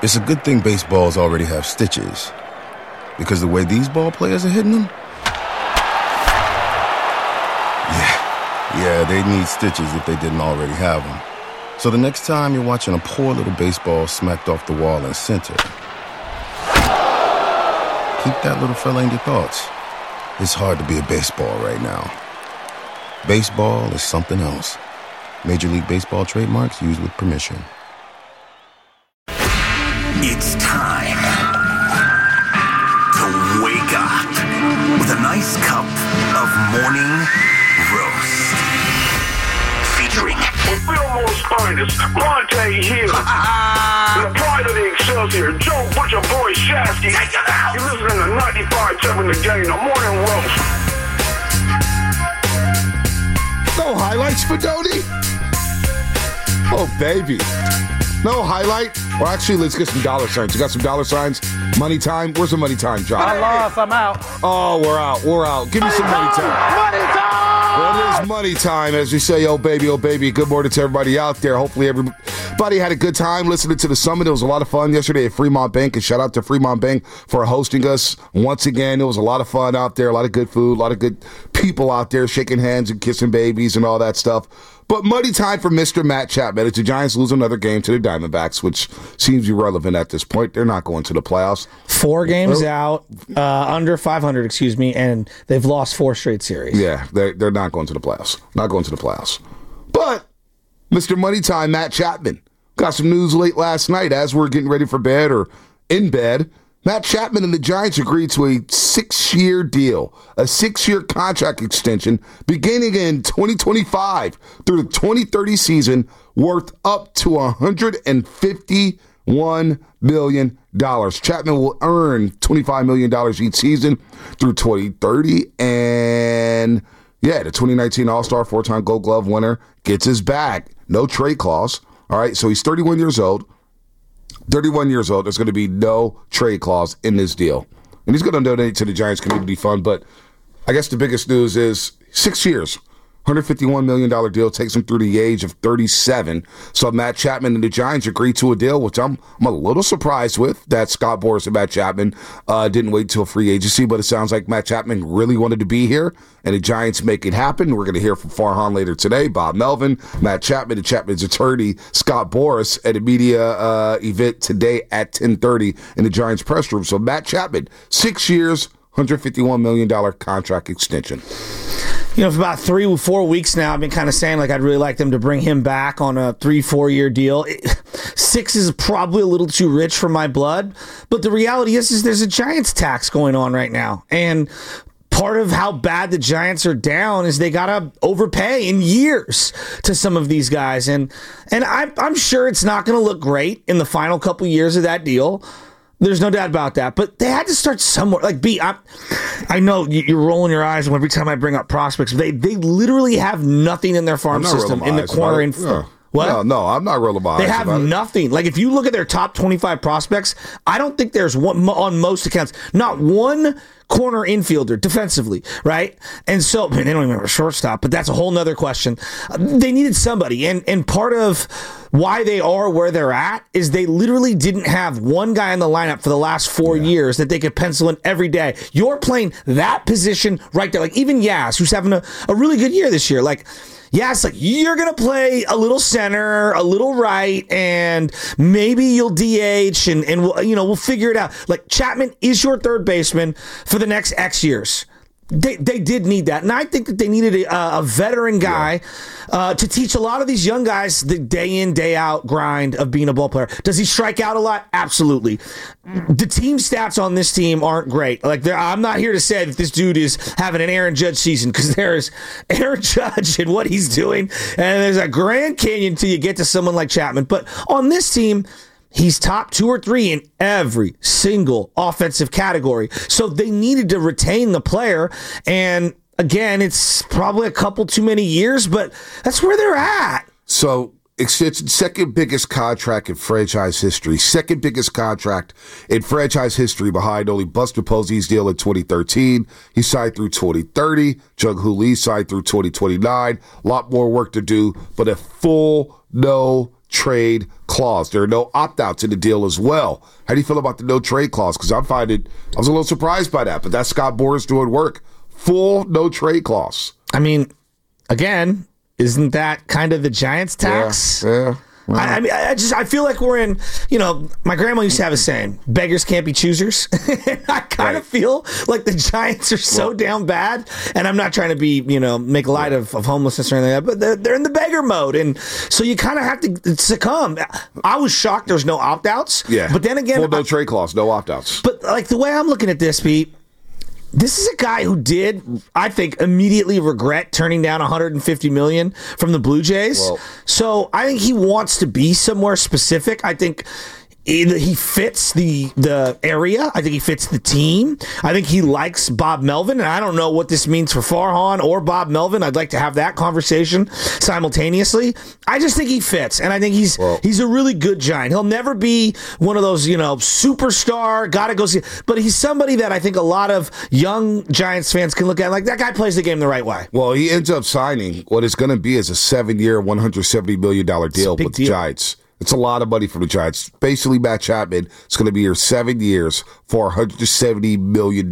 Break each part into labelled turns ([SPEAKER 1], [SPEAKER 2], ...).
[SPEAKER 1] It's a good thing baseballs already have stitches, because the way these ball players are hitting them, yeah, they need stitches if they didn't already have them. So the next time you're watching a poor little baseball smacked off the wall in center, keep that little fella in your thoughts. It's hard to be a baseball right now. Baseball is something else. Major League Baseball trademarks used with permission.
[SPEAKER 2] It's time to wake up with a nice cup of morning roast. Featuring
[SPEAKER 3] Fillmore's finest, Quante Hill. The pride of the Excelsior, Joe Butcher Boy Shasky. You're listening to 95.7 The Game, the morning roast.
[SPEAKER 4] No highlights for Dodie? Oh, baby. No highlight? Well, actually, let's get some dollar signs. You got some dollar signs? Money time? Where's the money time, John?
[SPEAKER 5] I lost. I'm out.
[SPEAKER 4] Oh, we're out. We're out. Give me some money time.
[SPEAKER 5] Money time!
[SPEAKER 4] Well, it is money time, as we say, oh, baby, oh, baby. Good morning to everybody out there. Hopefully everybody had a good time listening to the summit. It was a lot of fun yesterday at Fremont Bank, and shout out to Fremont Bank for hosting us once again. It was a lot of fun out there, a lot of good food, a lot of good people out there shaking hands and kissing babies and all that stuff. But money time for Mr. Matt Chapman. If the Giants lose another game to the Diamondbacks, which seems irrelevant at this point, they're not going to the playoffs.
[SPEAKER 6] 4 games out, under 500, excuse me, and they've lost 4 straight series.
[SPEAKER 4] Yeah, they're not going to the playoffs. Not going to the playoffs. But Mr. Money Time, Matt Chapman, got some news late last night as we're getting ready for bed or in bed. Matt Chapman and the Giants agreed to a 6-year deal, a 6-year contract extension beginning in 2025 through the 2030 season, worth up to $151 million. Chapman will earn $25 million each season through 2030. And yeah, the 2019 All-Star 4-time Gold Glove winner gets his bag. No trade clause. All right, so he's 31 years old. 31 years old, there's going to be no trade clause in this deal. And he's going to donate to the Giants Community Fund, but I guess the biggest news is 6 years, $151 million deal, takes him through the age of 37. So Matt Chapman and the Giants agreed to a deal, which I'm a little surprised with, that Scott Boras and Matt Chapman didn't wait until free agency, but it sounds like Matt Chapman really wanted to be here, and the Giants make it happen. We're going to hear from Farhan later today, Bob Melvin, Matt Chapman, and Chapman's attorney, Scott Boras, at a media event today at 10:30 in the Giants press room. So Matt Chapman, 6 years, $151 million contract extension.
[SPEAKER 6] You know, for about 3-4 weeks now, I've been kind of saying, like, I'd really like them to bring him back on a 3-4 year deal. 6 is probably a little too rich for my blood, but the reality is there's a Giants tax going on right now, and part of how bad the Giants are down is they got to overpay in years to some of these guys, and I'm sure it's not going to look great in the final couple years of that deal. There's no doubt about that, but they had to start somewhere. Like, I know you're rolling your eyes every time I bring up prospects. They literally have nothing in their farm system in the corner. What?
[SPEAKER 4] No, I'm not rolling my eyes.
[SPEAKER 6] They have nothing. Like, if you look at their top 25 prospects, I don't think there's one, on most accounts, not one corner infielder defensively, right? And so, they don't even have a shortstop, but that's a whole nother question. They needed somebody, and part of why they are where they're at is they literally didn't have one guy in the lineup for the last 4 years that they could pencil in every day. You're playing that position right there. Like, even Yaz, who's having a really good year this year, like, yes, like, you're going to play a little center, a little right, and maybe you'll DH, and we'll figure it out. Like, Chapman is your third baseman for the next X years. They did need that, and I think that they needed a veteran guy to teach a lot of these young guys the day in, day out grind of being a ball player. Does he strike out a lot? Absolutely. The team stats on this team aren't great. Like, I'm not here to say that this dude is having an Aaron Judge season, because there is Aaron Judge and what he's doing, and there's a Grand Canyon till you get to someone like Chapman. But on this team, he's top 2 or 3 in every single offensive category. So they needed to retain the player. And again, it's probably a couple too many years, but that's where they're at.
[SPEAKER 4] So extension, second biggest contract in franchise history. Second biggest contract in franchise history behind only Buster Posey's deal in 2013. He signed through 2030. Jung Hoo Lee signed through 2029. A lot more work to do, but a full no trade clause. There are no opt-outs in the deal as well. How do you feel about the no trade clause? Because I was a little surprised by that, but that's Scott Boras doing work. Full no trade clause.
[SPEAKER 6] I mean, again, isn't that kind of the Giants' tax?
[SPEAKER 4] Yeah. Well,
[SPEAKER 6] I feel like we're in, my grandma used to have a saying, beggars can't be choosers. I kind of feel like the Giants are so damn bad, and I'm not trying to be, make light of homelessness or anything like that, but they're in the beggar mode, and so you kind of have to succumb. I was shocked there's no opt-outs, but then again...
[SPEAKER 4] Full no trade clause, no opt-outs.
[SPEAKER 6] But like the way I'm looking at this, Pete, this is a guy who did, I think, immediately regret turning down $150 million from the Blue Jays.
[SPEAKER 4] Well,
[SPEAKER 6] so I think he wants to be somewhere specific. I think he fits the area. I think he fits the team. I think he likes Bob Melvin, and I don't know what this means for Farhan or Bob Melvin. I'd like to have that conversation simultaneously. I just think he fits, and I think he's a really good Giant. He'll never be one of those, superstar, gotta go see, but he's somebody that I think a lot of young Giants fans can look at like, that guy plays the game the right way.
[SPEAKER 4] Well, he ends up signing what is going to be as a 7-year, $170 million deal with the Giants. It's a lot of money for the Giants. Basically, Matt Chapman is going to be here 7 years for $170 million.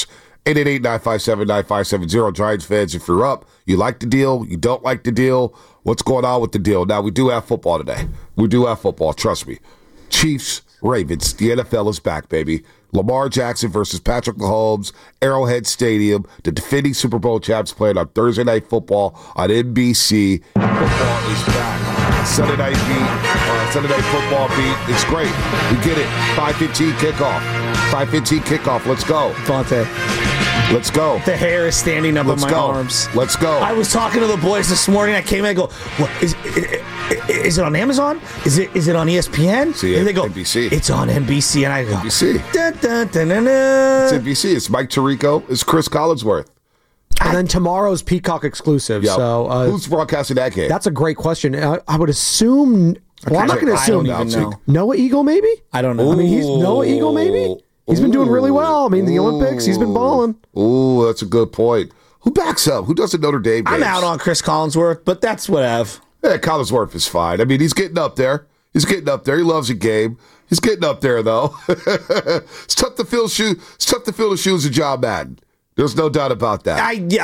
[SPEAKER 4] 888-957-9570. Giants fans, if you're up, you like the deal, you don't like the deal, what's going on with the deal? Now, we do have football today. We do have football, trust me. Chiefs, Ravens, the NFL is back, baby. Lamar Jackson versus Patrick Mahomes, Arrowhead Stadium. The defending Super Bowl champs playing on Thursday Night Football on NBC. Football is back. Sunday Night Football beat. It's great. We get it. 5:15 kickoff. 5:15 kickoff. Let's go.
[SPEAKER 6] Fonte.
[SPEAKER 4] Let's go.
[SPEAKER 6] The hair is standing up on my arms.
[SPEAKER 4] Let's go.
[SPEAKER 6] I was talking to the boys this morning. I came in and go, what, is it on Amazon? Is it on ESPN?
[SPEAKER 4] See,
[SPEAKER 6] and they go,
[SPEAKER 4] NBC.
[SPEAKER 6] It's on NBC. And I go,
[SPEAKER 4] NBC.
[SPEAKER 6] Dun, dun, dun, dun, dun.
[SPEAKER 4] It's NBC. It's Mike Tirico. It's Chris Collinsworth.
[SPEAKER 7] And then tomorrow's Peacock exclusive.
[SPEAKER 4] Yep.
[SPEAKER 7] So
[SPEAKER 4] who's broadcasting that game?
[SPEAKER 7] That's a great question. I would assume. Well, I'm not going to assume.
[SPEAKER 6] I don't even know.
[SPEAKER 7] Noah Eagle, maybe?
[SPEAKER 6] I don't know.
[SPEAKER 7] I mean, he's Noah Eagle, maybe? He's been doing really well. I mean, the Olympics, he's been balling.
[SPEAKER 4] Ooh, that's a good point. Who backs up? Who does the Notre Dame games?
[SPEAKER 6] I'm out on Chris Collinsworth, but that's what I've.
[SPEAKER 4] Yeah, Collinsworth is fine. I mean, he's getting up there. He loves a game. He's getting up there, though. It's tough to fill the shoes of John Madden. There's no doubt about that.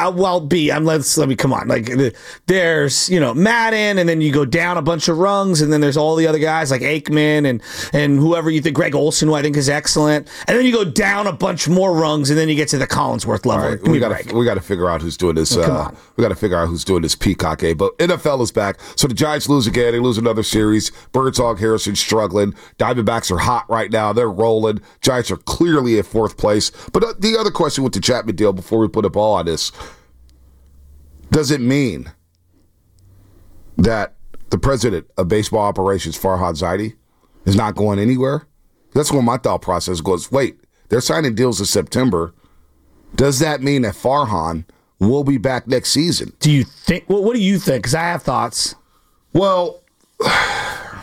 [SPEAKER 6] Let me come on. Like, there's Madden, and then you go down a bunch of rungs, and then there's all the other guys like Aikman and whoever you think, Greg Olson, who I think is excellent, and then you go down a bunch more rungs, and then you get to the Collinsworth level.
[SPEAKER 4] Right, we got to figure out who's doing this. We got to figure out who's doing this Peacock game. But NFL is back, so the Giants lose again. They lose another series. Birdsong Harrison struggling. Diamondbacks are hot right now. They're rolling. Giants are clearly in fourth place. But the other question with the Chapman deal, before we put a ball on this, does it mean that the president of baseball operations, Farhan Zaidi, is not going anywhere? That's where my thought process goes. Wait, they're signing deals in September. Does that mean that Farhan will be back next season?
[SPEAKER 6] Do you think? Well, what do you think? Because I have thoughts.
[SPEAKER 4] Well, I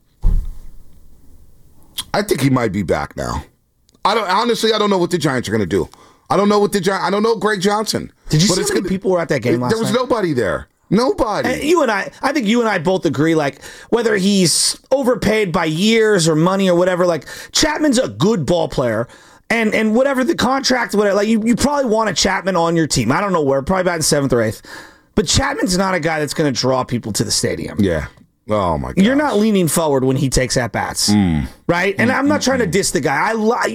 [SPEAKER 4] think he might be back now. I don't know what the Giants are going to do. I don't know Greg Johnson.
[SPEAKER 6] Did you see how many people were at that game last night?
[SPEAKER 4] There was nobody there. Nobody.
[SPEAKER 6] And I think you and I both agree, like, whether he's overpaid by years or money or whatever, like, Chapman's a good ball player. And whatever the contract, whatever, like, you probably want a Chapman on your team. I don't know where, probably about in 7th or 8th. But Chapman's not a guy that's going to draw people to the stadium.
[SPEAKER 4] Yeah. Oh, my God.
[SPEAKER 6] You're not leaning forward when he takes at-bats, right? And I'm not trying to diss the guy. I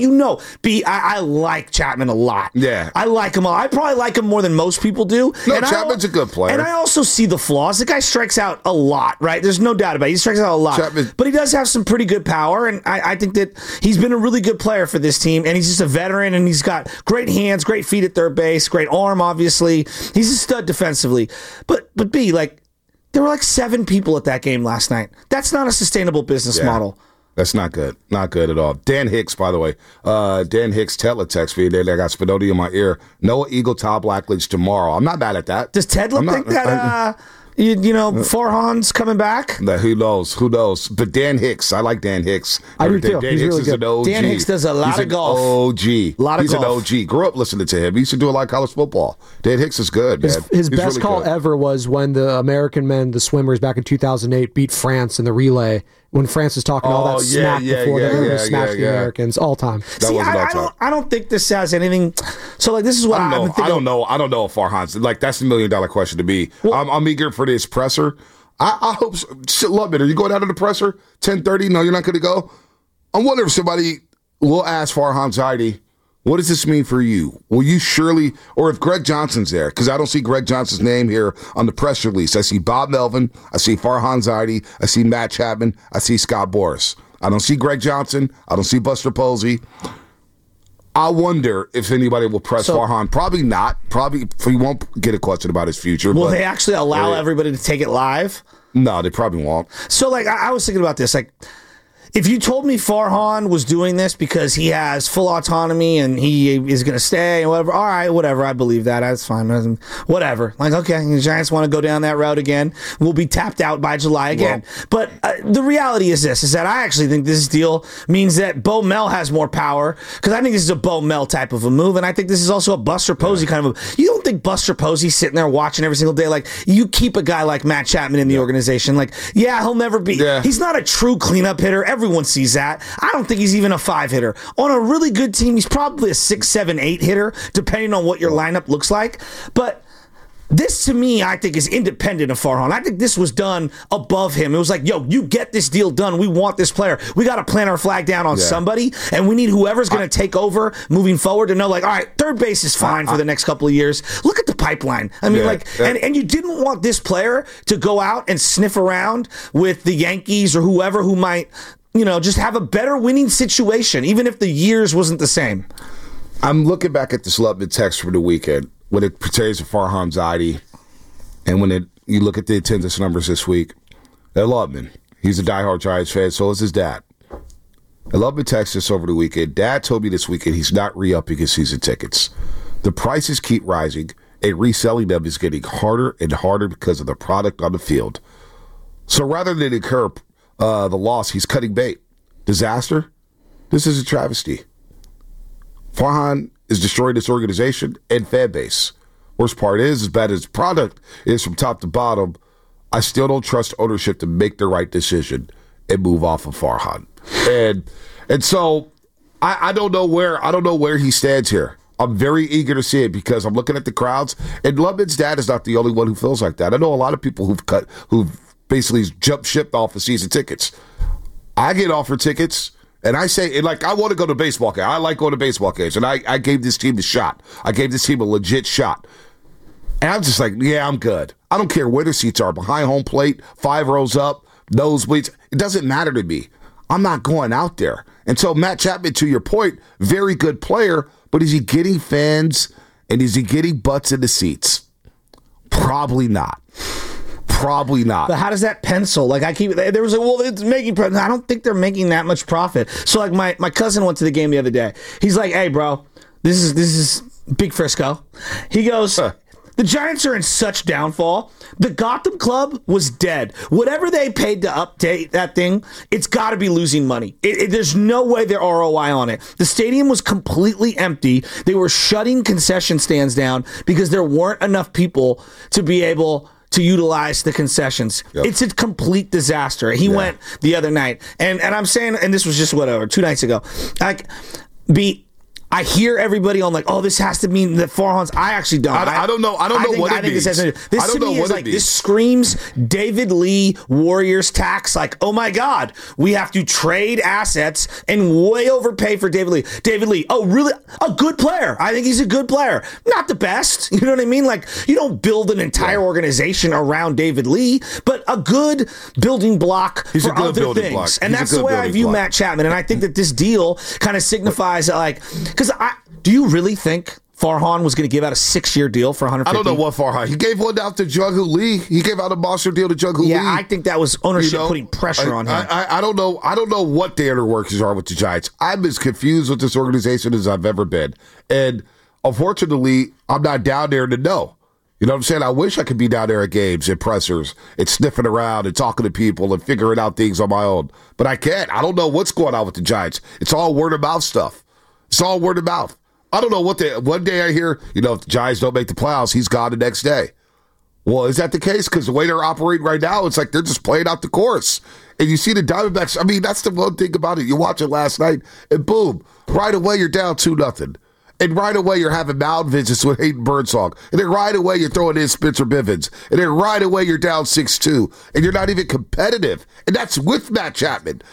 [SPEAKER 6] like Chapman a lot.
[SPEAKER 4] Yeah.
[SPEAKER 6] I like him a lot. I probably like him more than most people do.
[SPEAKER 4] No,
[SPEAKER 6] and
[SPEAKER 4] Chapman's a good player.
[SPEAKER 6] And I also see the flaws. The guy strikes out a lot, right? There's no doubt about it. He strikes out a lot. But he does have some pretty good power, and I think that he's been a really good player for this team, and he's just a veteran, and he's got great hands, great feet at third base, great arm, obviously. He's a stud defensively. But there were like 7 people at that game last night. That's not a sustainable business model.
[SPEAKER 4] That's not good. Not good at all. Dan Hicks, by the way. Dan Hicks teletext me. I got Spinoti in my ear. Noah Eagle, Todd Blackledge tomorrow. I'm not mad at that.
[SPEAKER 6] Does Ted think that Farhan's coming back.
[SPEAKER 4] Who knows? Who knows? But Dan Hicks, I like Dan Hicks.
[SPEAKER 7] I do too.
[SPEAKER 4] Dan
[SPEAKER 7] He's
[SPEAKER 4] Hicks
[SPEAKER 7] really
[SPEAKER 4] is
[SPEAKER 7] good.
[SPEAKER 4] an OG.
[SPEAKER 6] Dan Hicks does a lot of golf.
[SPEAKER 4] He's an OG. Grew up listening to him. He used to do a lot of college football. Dan Hicks is good, man.
[SPEAKER 7] His
[SPEAKER 4] He's
[SPEAKER 7] best
[SPEAKER 4] really
[SPEAKER 7] call
[SPEAKER 4] good.
[SPEAKER 7] ever was when the American men, the swimmers back in 2008, beat France in the relay. When France was talking all that smack before they were going to smash the Americans all time.
[SPEAKER 6] See, I don't think this has anything. So, like, this is what
[SPEAKER 4] I don't know.
[SPEAKER 6] I'm thinking.
[SPEAKER 4] I don't know if Farhan's like that's the $1 million question to me. I'm eager for this presser. I hope so. Shit, love it. Are you going out of the presser 10:30? No, you're not going to go. I wonder if somebody will ask Farhan Zaidi, what does this mean for you? Will you surely, or if Greg Johnson's there, because I don't see Greg Johnson's name here on the press release. I see Bob Melvin, I see Farhan Zaidi, I see Matt Chapman, I see Scott Boras. I don't see Greg Johnson, I don't see Buster Posey. I wonder if anybody will press Farhan. Probably not. Probably he won't get a question about his future.
[SPEAKER 6] Will they actually allow everybody to take it live?
[SPEAKER 4] No, they probably won't.
[SPEAKER 6] So, like, I was thinking about this. Like, if you told me Farhan was doing this because he has full autonomy and he is going to stay and whatever, all right, whatever, I believe that. That's fine. Whatever. Like, okay, the Giants want to go down that route again. We'll be tapped out by July again. But the reality is this, is that I actually think this deal means that Bo Mel has more power because I think this is a Bo Mel type of a move, and I think this is also a Buster Posey kind of a. You don't think Buster Posey's sitting there watching every single day? Like, you keep a guy like Matt Chapman in the organization. Like, he'll never be. Yeah. He's not a true cleanup hitter. Everyone sees that. I don't think he's even a 5 hitter. On a really good team, he's probably a 6, 7, 8 hitter, depending on what your lineup looks like. But this, to me, I think is independent of Farhan. I think this was done above him. It was like, yo, you get this deal done. We want this player. We got to plant our flag down on somebody, and we need whoever's going to take over moving forward to know, like, all right, third base is fine for the next couple of years. Look at the pipeline. I mean, and you didn't want this player to go out and sniff around with the Yankees or whoever who might, just have a better winning situation, even if the years wasn't the same.
[SPEAKER 4] I'm looking back at this Lubman text from the weekend when it pertains to Farhan Zaidi, and when you look at the attendance numbers this week. At Lubman, he's a diehard Giants fan, so is his dad. And Lubman texted us over the weekend. Dad told me this weekend he's not re-upping his season tickets. The prices keep rising, and reselling them is getting harder and harder because of the product on the field. So rather than incur the loss, he's cutting bait. Disaster? This is a travesty. Farhan is destroying this organization and fan base. Worst part is, as bad as the product is from top to bottom, I still don't trust ownership to make the right decision and move off of Farhan. And so I don't know where he stands here. I'm very eager to see it because I'm looking at the crowds, and Lubman's dad is not the only one who feels like that. I know a lot of people who've basically jumped ship off of season tickets. I get offered tickets, and I say, I want to go to baseball games. I like going to baseball games, and I gave this team a shot. I gave this team a legit shot. And I'm just like, yeah, I'm good. I don't care where the seats are, behind home plate, 5 rows up, nosebleeds. It doesn't matter to me. I'm not going out there. And so Matt Chapman, to your point, very good player, but is he getting fans and is he getting butts in the seats? Probably not. Probably not.
[SPEAKER 6] But how does that pencil? Like, there was it's making, I don't think they're making that much profit. So, like, my cousin went to the game the other day. He's like, hey, bro, this is Big Frisco. He goes, the Giants are in such downfall. The Gotham Club was dead. Whatever they paid to update that thing, it's got to be losing money. There's no way they're ROI on it. The stadium was completely empty. They were shutting concession stands down because there weren't enough people to be able to utilize the concessions. Yep. It's a complete disaster. He went the other night, and I'm saying, and this was just 2 nights ago. I hear everybody on like, oh, this has to mean that Farhan's. I actually don't.
[SPEAKER 4] I don't know. I don't know what it means.
[SPEAKER 6] This to me is like, this screams David Lee Warriors tax. Like, oh my God, we have to trade assets and way overpay for David Lee. David Lee, oh really? A good player. I think he's a good player. Not the best. You know what I mean? Like, you don't build an entire organization around David Lee, but a good building block for other things. And that's the way I view Matt Chapman. And I think that this deal kind of signifies that, like, because do you really think Farhan was going to give out a 6-year deal for $150?
[SPEAKER 4] I don't know what Farhan. He gave one out to Jung-Hoo Lee. He gave out a monster deal to Jung-Hoo Lee.
[SPEAKER 6] Yeah, I think that was ownership putting pressure on him.
[SPEAKER 4] I don't know. I don't know what the inner workings are with the Giants. I'm as confused with this organization as I've ever been. And unfortunately, I'm not down there to know. You know what I'm saying? I wish I could be down there at games and pressers and sniffing around and talking to people and figuring out things on my own. But I can't. I don't know what's going on with the Giants. It's all word of mouth stuff. It's all word of mouth. I don't know one day I hear, if the Giants don't make the playoffs, he's gone the next day. Well, is that the case? Because the way they're operating right now, it's like they're just playing out the course. And you see the Diamondbacks. I mean, that's the one thing about it. You watch it last night, and boom, right away you're down 2-0. And right away, you're having mound visits with Hayden Birdsong. And then right away, you're throwing in Spencer Bivens. And then right away, you're down 6-2. And you're not even competitive. And that's with Matt Chapman.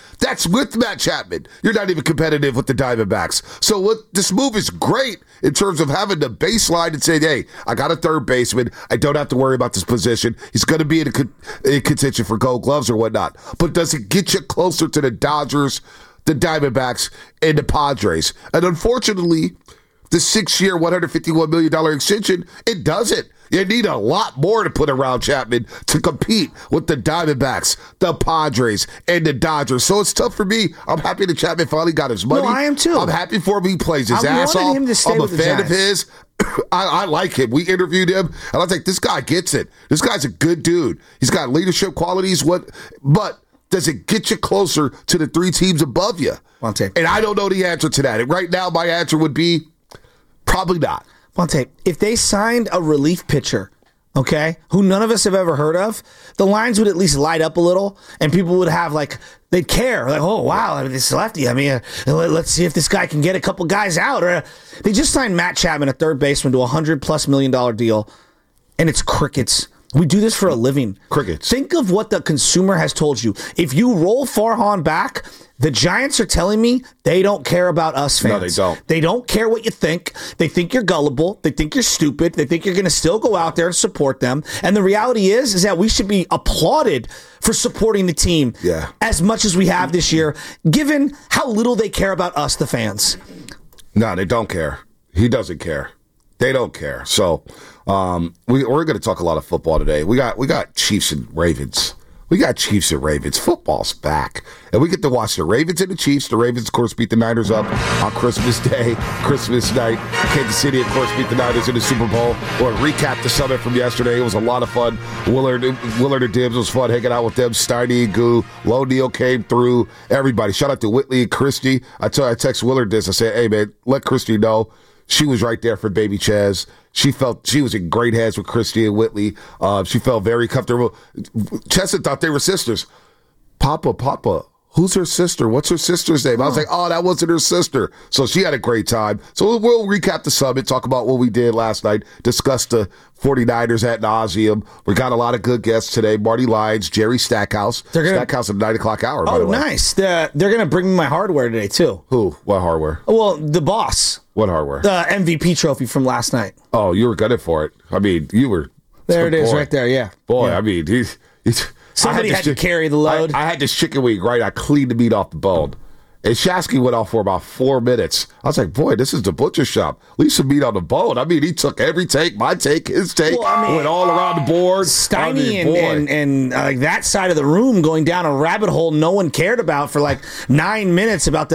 [SPEAKER 4] You're not even competitive with the Diamondbacks. So this move is great in terms of having the baseline and saying, hey, I got a third baseman. I don't have to worry about this position. He's going to be in contention for Gold Gloves or whatnot. But does it get you closer to the Dodgers, the Diamondbacks, and the Padres? And unfortunately, the 6-year, $151 million extension, it doesn't. You need a lot more to put around Chapman to compete with the Diamondbacks, the Padres, and the Dodgers. So it's tough for me. I'm happy that Chapman finally got his money.
[SPEAKER 6] No, I am too.
[SPEAKER 4] I'm happy for him. He plays his ass off.
[SPEAKER 6] Him to stay
[SPEAKER 4] I'm a
[SPEAKER 6] with the
[SPEAKER 4] fan of
[SPEAKER 6] Giants.
[SPEAKER 4] his. I like him. We interviewed him, and I was like, this guy gets it. This guy's a good dude. He's got leadership qualities. But does it get you closer to the 3 teams above you?
[SPEAKER 6] Monte.
[SPEAKER 4] And I don't know the answer to that. And right now, my answer would be probably not.
[SPEAKER 6] Monte, if they signed a relief pitcher, okay, who none of us have ever heard of, the lines would at least light up a little, and people would have, they'd care. Like, oh, wow, this lefty. I mean, let's see if this guy can get a couple guys out. Or they just signed Matt Chapman, a third baseman, to $100+ million deal, and it's crickets. We do this for a living.
[SPEAKER 4] Crickets.
[SPEAKER 6] Think of what the consumer has told you. If you roll Farhan back, the Giants are telling me they don't care about us fans.
[SPEAKER 4] No, they don't.
[SPEAKER 6] They don't care what you think. They think you're gullible. They think you're stupid. They think you're going to still go out there and support them. And the reality is that we should be applauded for supporting the team as much as we have this year, given how little they care about us, the fans.
[SPEAKER 4] No, they don't care. He doesn't care. They don't care. So we're going to talk a lot of football today. We got Chiefs and Ravens. Football's back. And we get to watch the Ravens and the Chiefs. The Ravens, of course, beat the Niners up on Christmas Day, Christmas night. Kansas City, of course, beat the Niners in the Super Bowl. We'll recap the summit from yesterday. It was a lot of fun. Willard and Dibbs was fun hanging out with them. Steiny and Goo. Low Neal came through. Everybody. Shout out to Whitley and Christy. I text Willard this. I said, hey, man, let Christy know. She was right there for baby Chaz. She felt she was in great hands with Christy and Whitley. She felt very comfortable. Chester thought they were sisters. Papa, who's her sister? What's her sister's name? I was like, oh, that wasn't her sister. So she had a great time. So we'll recap the summit, talk about what we did last night, discuss the 49ers at nauseum. We got a lot of good guests today. Marty Lyons, Jerry Stackhouse. Stackhouse at 9 o'clock hour, by the way.
[SPEAKER 6] Nice. They're going to bring me my hardware today, too.
[SPEAKER 4] Who? What hardware?
[SPEAKER 6] Well, the boss.
[SPEAKER 4] What hardware?
[SPEAKER 6] The MVP trophy from last night.
[SPEAKER 4] Oh, you were gunning for it. I mean, you were.
[SPEAKER 6] There it is right there, yeah.
[SPEAKER 4] Boy,
[SPEAKER 6] yeah.
[SPEAKER 4] I mean,
[SPEAKER 6] somebody had to carry the load.
[SPEAKER 4] I had this chicken wing, right? I cleaned the meat off the bone. And Shasky went off for about 4 minutes. I was like, boy, this is the butcher shop. Leave some meat on the bone. I mean, he took every take, my take, his take, went all around the board.
[SPEAKER 6] Steiny and that side of the room going down a rabbit hole no one cared about for 9 minutes about the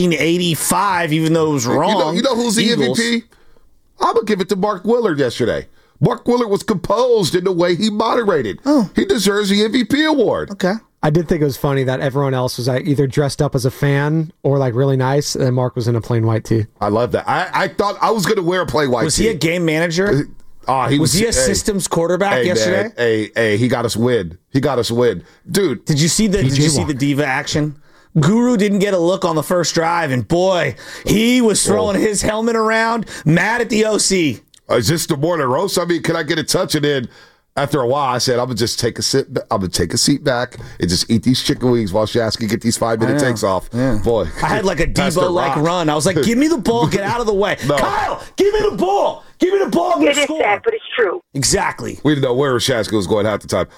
[SPEAKER 6] 1985, even though it was wrong.
[SPEAKER 4] You know who's the
[SPEAKER 6] Eagles.
[SPEAKER 4] MVP? I'm going to give it to Mark Willard yesterday. Mark Willard was composed in the way he moderated.
[SPEAKER 6] Oh.
[SPEAKER 4] He deserves the MVP award.
[SPEAKER 6] Okay.
[SPEAKER 7] I did think it was funny that everyone else was either dressed up as a fan or really nice, and then Mark was in a plain white tee.
[SPEAKER 4] I love that. I thought I was going to wear a plain white tee.
[SPEAKER 6] Was he a game manager? Was he a systems quarterback yesterday?
[SPEAKER 4] Man, hey, he got us win. Dude.
[SPEAKER 6] Did you see the diva action? Guru didn't get a look on the first drive, and boy, he was throwing his helmet around, mad at the OC.
[SPEAKER 4] Is this the morning roast? I mean, can I get a touch? And then after a while, I said, I'm going to just take a seat back and just eat these chicken wings while Shasky get these 5-minute takes off. Yeah. Boy.
[SPEAKER 6] I had a Debo-like run. I was like, give me the ball, get out of the way. No. Kyle, give me the ball. Give me the ball.
[SPEAKER 8] It is sad, but it's true.
[SPEAKER 6] Exactly.
[SPEAKER 4] We didn't know where Shasky was going half the time.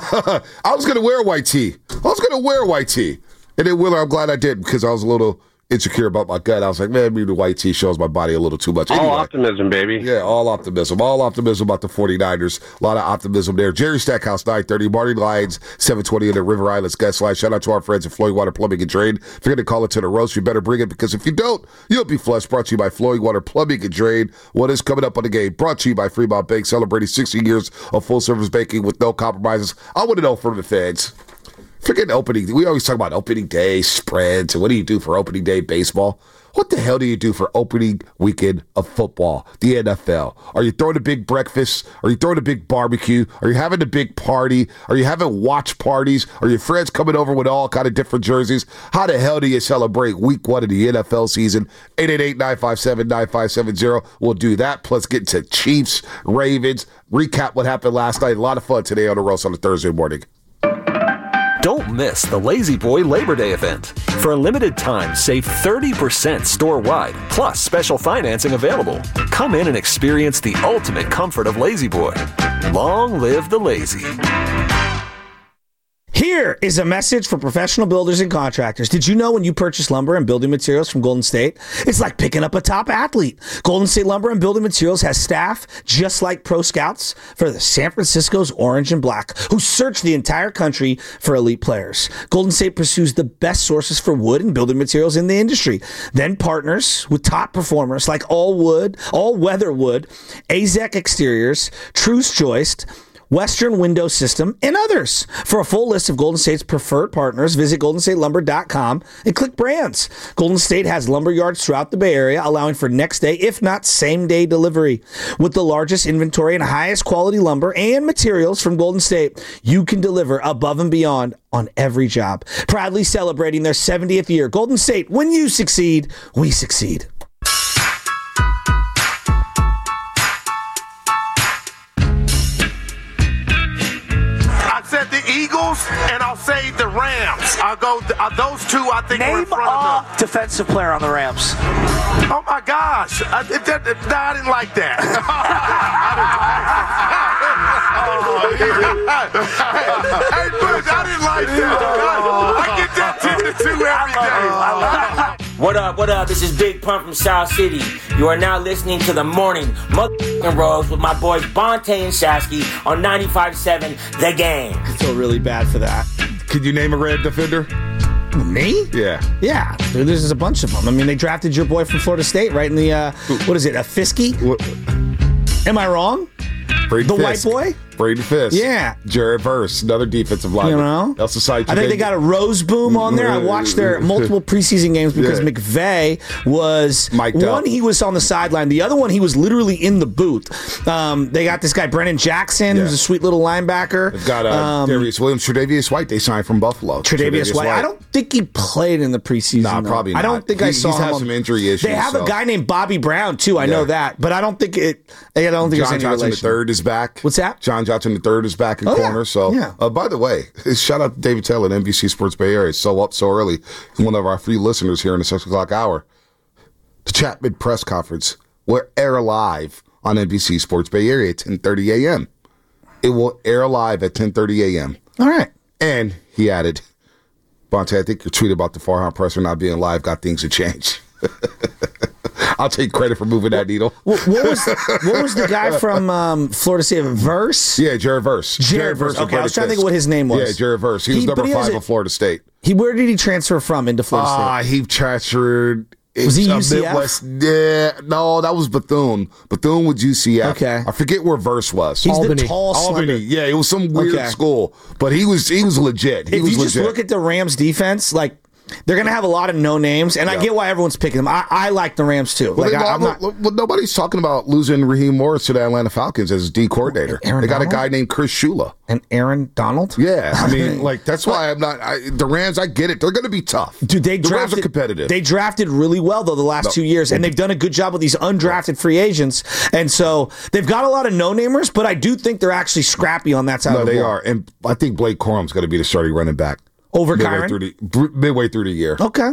[SPEAKER 4] I was going to wear a white tee. And then Willard, I'm glad I didn't because I was a little insecure about my gut. I was like, man, maybe the white tee shows my body a little too much.
[SPEAKER 8] All optimism, baby.
[SPEAKER 4] Yeah, all optimism. All optimism about the 49ers. A lot of optimism there. Jerry Stackhouse, 930. Marty Lyons, 720 in the River Islands guest line. Shout out to our friends at Flowing Water Plumbing and Drain. If you're going to call it to the roast, you better bring it, because if you don't, you'll be flushed. Brought to you by Flowing Water Plumbing and Drain. What is coming up on the game? Brought to you by Fremont Bank, celebrating 60 years of full-service banking with no compromises. I want to know from the fans. Forget opening. We always talk about opening day spreads and what do you do for opening day baseball? What the hell do you do for opening weekend of football, the NFL? Are you throwing a big breakfast? Are you throwing a big barbecue? Are you having a big party? Are you having watch parties? Are your friends coming over with all kind of different jerseys? How the hell do you celebrate week 1 of the NFL season? 888-957-9570. We'll do that. Plus get to Chiefs, Ravens, recap what happened last night. A lot of fun today on the roast on a Thursday morning.
[SPEAKER 9] Don't miss the Lazy Boy Labor Day event. For a limited time, save 30% store-wide, plus special financing available. Come in and experience the ultimate comfort of Lazy Boy. Long live the lazy.
[SPEAKER 6] Here is a message for professional builders and contractors. Did you know when you purchase lumber and building materials from Golden State, it's like picking up a top athlete? Golden State Lumber and Building Materials has staff just like pro scouts for the San Francisco's Orange and Black, who search the entire country for elite players. Golden State pursues the best sources for wood and building materials in the industry, then partners with top performers like All Weather Wood, AZEK Exteriors, Truce Joist, Western Window System, and others. For a full list of Golden State's preferred partners, visit GoldenStateLumber.com and click brands. Golden State has lumber yards throughout the Bay Area, allowing for next day, if not same day delivery. With the largest inventory and highest quality lumber and materials from Golden State, you can deliver above and beyond on every job. Proudly celebrating their 70th year. Golden State, when you succeed, we succeed.
[SPEAKER 3] Said the Eagles, and I'll say the Rams. I'll go. Those two, I think, are in front of them.
[SPEAKER 10] Defensive player on the Rams.
[SPEAKER 3] Oh my gosh! I didn't like that. Hey, Bush, I didn't like that. I get that 10-2 every day.
[SPEAKER 10] What up? What up? This is Big Pun from South City. You are now listening to the morning motherfucking Rose with my boys Bonte and Shasky on 95.7 The Game.
[SPEAKER 6] I feel really bad for that.
[SPEAKER 4] Can you name a red defender?
[SPEAKER 6] Me?
[SPEAKER 4] Yeah.
[SPEAKER 6] Yeah. There's a bunch of them. I mean, they drafted your boy from Florida State right in the, what is it, a Fiske? Am I wrong?
[SPEAKER 4] Braden
[SPEAKER 6] the
[SPEAKER 4] Fisk.
[SPEAKER 6] white boy?
[SPEAKER 4] Braden Fisk.
[SPEAKER 6] Yeah.
[SPEAKER 4] Jared Verse, another defensive lineman.
[SPEAKER 6] You know?
[SPEAKER 4] I think
[SPEAKER 6] they got a Rose Boom on there. I watched their multiple preseason games because McVay was
[SPEAKER 4] mic'd
[SPEAKER 6] one,
[SPEAKER 4] up.
[SPEAKER 6] He was on the sideline. The other one, he was literally in the booth. They got this guy, Brennan Jackson, who's a sweet little linebacker.
[SPEAKER 4] They've got Darius Williams, Tre'Davious White, they signed from Buffalo.
[SPEAKER 6] Tre'Davious White. I don't think he played in the preseason.
[SPEAKER 4] Nah, probably not.
[SPEAKER 6] I don't think I saw him.
[SPEAKER 4] He's had some injury issues.
[SPEAKER 6] They have a guy named Bobby Brown, too. I know that. But I don't think there's any relation.
[SPEAKER 4] John Johnson III is back.
[SPEAKER 6] What's that?
[SPEAKER 4] John Johnson III is back in corner.
[SPEAKER 6] Yeah.
[SPEAKER 4] So, by the way, shout out to David Taylor at NBC Sports Bay Area. So up so early. He's one of our few listeners here in the 6 o'clock hour. The Chapman press conference will air live on NBC Sports Bay Area at 10:30 a.m. It will air live at 10:30 a.m.
[SPEAKER 6] All right.
[SPEAKER 4] And he added, Bonte, I think your tweet about the Farhan presser not being live got things to change. I'll take credit for moving that needle.
[SPEAKER 6] What was the guy from Florida State? Verse?
[SPEAKER 4] Yeah, Jared Verse.
[SPEAKER 6] Jared Verse. Okay, I was trying to think of what his name was.
[SPEAKER 4] Yeah, Jared Verse. He was number 5 of Florida State.
[SPEAKER 6] Where did he transfer from into Florida State?
[SPEAKER 4] He transferred.
[SPEAKER 6] Was he UCF?
[SPEAKER 4] Midwest, yeah, no, that was Bethune. Bethune with UCF.
[SPEAKER 6] Okay,
[SPEAKER 4] I forget where Verse was.
[SPEAKER 6] He's the tall, slender.
[SPEAKER 4] Albany. Yeah, it was some weird school, but he was legit.
[SPEAKER 6] If you just look at the Rams defense, like, they're going to have a lot of no names, and I get why everyone's picking them. I like the Rams, too.
[SPEAKER 4] Well, nobody's talking about losing Raheem Morris to the Atlanta Falcons as D coordinator. They got a guy named Chris Shula.
[SPEAKER 6] And Aaron Donald?
[SPEAKER 4] Yeah, I mean, that's why I'm not. The Rams, I get it. They're going to be tough.
[SPEAKER 6] Dude,
[SPEAKER 4] the Rams are competitive.
[SPEAKER 6] They drafted really well, though, the last 2 years, and they've done a good job with these undrafted free agents. And so they've got a lot of no-namers, but I do think they're actually scrappy on that side of the ball.
[SPEAKER 4] No, they are. And I think Blake Corum's going to be the starting running back.
[SPEAKER 6] Over Kyron?
[SPEAKER 4] Midway through the year.
[SPEAKER 6] Okay.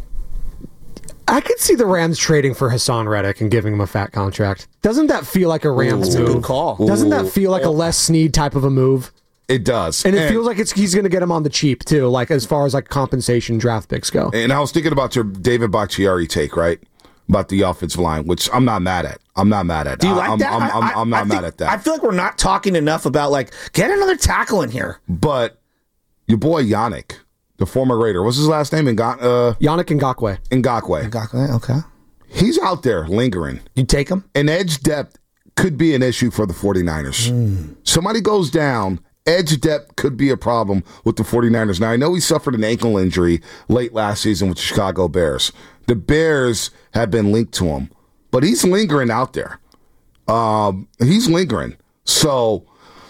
[SPEAKER 7] I could see the Rams trading for Hassan Reddick and giving him a fat contract. Doesn't that feel like a Rams move?
[SPEAKER 6] That's a good call.
[SPEAKER 7] Doesn't that feel like a Les Snead type of a move?
[SPEAKER 4] It does.
[SPEAKER 7] And it feels like he's going to get him on the cheap, too, like as far as like compensation draft picks go.
[SPEAKER 4] And I was thinking about your David Bakhtiari take, right? About the offensive line, which I'm not mad at.
[SPEAKER 6] Do you like that?
[SPEAKER 4] I'm not mad at that.
[SPEAKER 6] I feel like we're not talking enough about, like, get another tackle in here.
[SPEAKER 4] But your boy Yannick, the former Raider, what's his last name?
[SPEAKER 7] Yannick Ngakoue.
[SPEAKER 4] Ngakoue,
[SPEAKER 6] okay.
[SPEAKER 4] He's out there lingering.
[SPEAKER 6] You take him?
[SPEAKER 4] And edge depth could be an issue for the 49ers. Somebody goes down, edge depth could be a problem with the 49ers. Now, I know he suffered an ankle injury late last season with the Chicago Bears. The Bears have been linked to him, but he's lingering out there. He's lingering. So,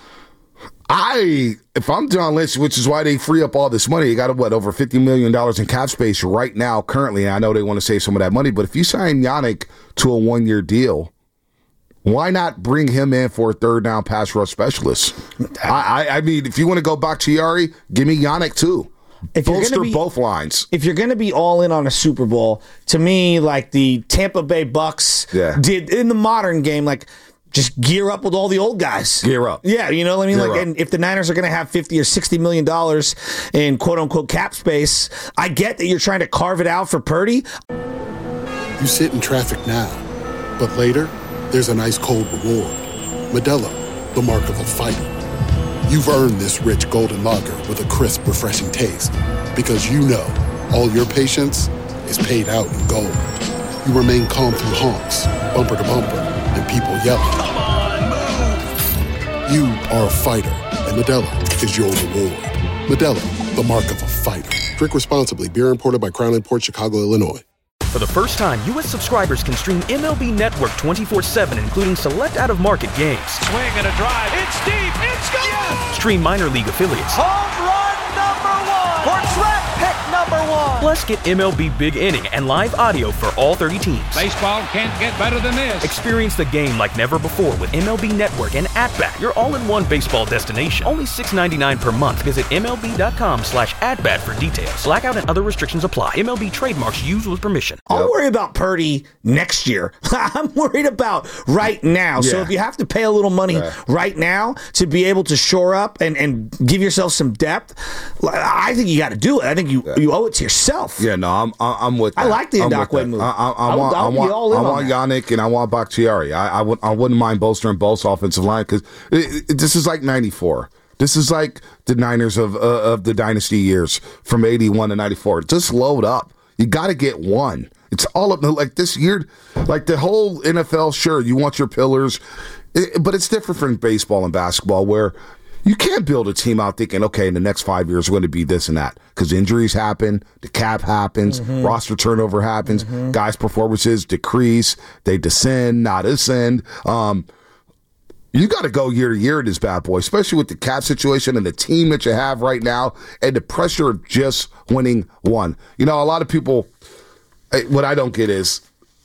[SPEAKER 4] if I'm John Lynch, which is why they free up all this money, you got over $50 million in cap space right now, currently. And I know they want to save some of that money, but if you sign Yannick to a 1-year deal, why not bring him in for a third down pass rush specialist? I mean, if you want to go Bakhtiari, give me Yannick too. Bolster both lines.
[SPEAKER 6] If you're going to be all in on a Super Bowl, to me, like the Tampa Bay Bucks did in the modern game, like, just gear up with all the old guys.
[SPEAKER 4] Gear up.
[SPEAKER 6] Yeah, you know what I mean? And if the Niners are going to have $50 or $60 million in quote-unquote cap space, I get that you're trying to carve it out for Purdy.
[SPEAKER 8] You sit in traffic now, but later, there's an ice-cold reward. Modelo, the mark of a fighter. You've earned this rich golden lager with a crisp, refreshing taste. Because you know, all your patience is paid out in gold. You remain calm through honks, bumper to bumper, and people yelling.
[SPEAKER 2] Come on, move!
[SPEAKER 8] You are a fighter, and Modelo is your reward. Modelo, the mark of a fighter. Drink responsibly. Beer imported by Crown Imports, Chicago, Illinois.
[SPEAKER 11] For the first time, U.S. subscribers can stream MLB Network 24/7, including select out-of-market games.
[SPEAKER 5] Swing and a drive. It's deep. It's gone. Yes!
[SPEAKER 11] Stream minor league affiliates.
[SPEAKER 5] Home run number 1. For draft pick number 1.
[SPEAKER 11] Plus, get MLB Big Inning and live audio for all 30 teams.
[SPEAKER 5] Baseball can't get better than this.
[SPEAKER 11] Experience the game like never before with MLB Network and At-Bat, your all-in-one baseball destination. Only $6.99 per month. Visit MLB.com/at-bat for details. Blackout and other restrictions apply. MLB trademarks used with permission.
[SPEAKER 6] I'll worry about Purdy next year. I'm worried about right now. Yeah. So if you have to pay a little money right now to be able to shore up and give yourself some depth, I think you got to do it. I think you owe it to yourself.
[SPEAKER 4] Yeah, no, I'm with that.
[SPEAKER 6] I like the Ngakoue move.
[SPEAKER 4] I want Yannick and I want Bakhtiari. I wouldn't mind bolstering both offensive line because this is like 94. This is like the Niners of the dynasty years from 81 to 94. Just load up. You got to get one. It's all up like this year, like the whole NFL. Sure, you want your pillars, but it's different from baseball and basketball where you can't build a team out thinking, okay, in the next 5 years we're going to be this and that because injuries happen, the cap happens, roster turnover happens, guys' performances decrease, they descend, not ascend. You got to go year to year in this bad boy, especially with the cap situation and the team that you have right now and the pressure of just winning one. You know, a lot of people. What I don't get is,